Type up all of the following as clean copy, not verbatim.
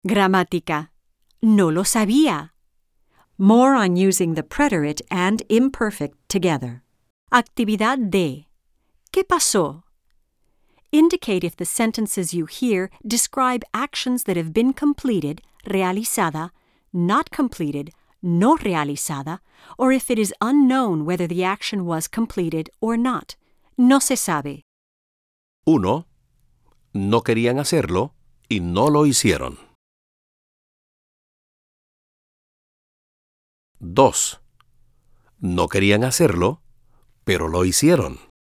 Gramática. No lo sabía. More on using the preterite and imperfect together. Actividad D. ¿Qué pasó? Indicate if the sentences you hear describe actions that have been completed, realizada, not completed, no realizada, or if it is unknown whether the action was completed or not. No se sabe. 1. No querían hacerlo y no lo hicieron. 2. No querían hacerlo, pero lo hicieron.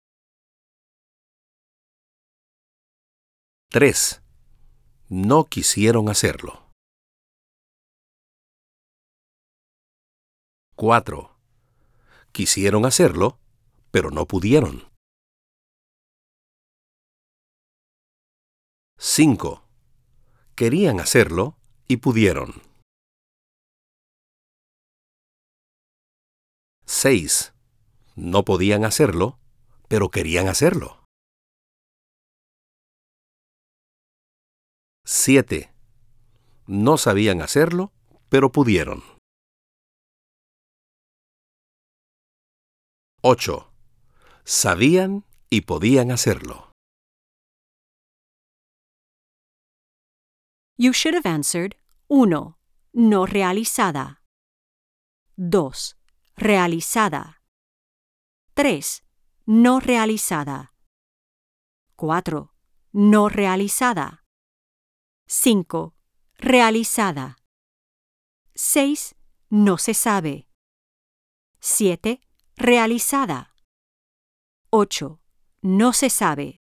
3. No quisieron hacerlo. 4. Quisieron hacerlo, pero no pudieron. 5. Querían hacerlo y pudieron. 6. No podían hacerlo, pero querían hacerlo. 7. No sabían hacerlo, pero pudieron. 8. Sabían y podían hacerlo. You should have answered 1. No realizada. 2. Realizada. 3. No realizada. 4. No realizada. 5. Realizada. 6. No se sabe. 7. Realizada. 8. No se sabe.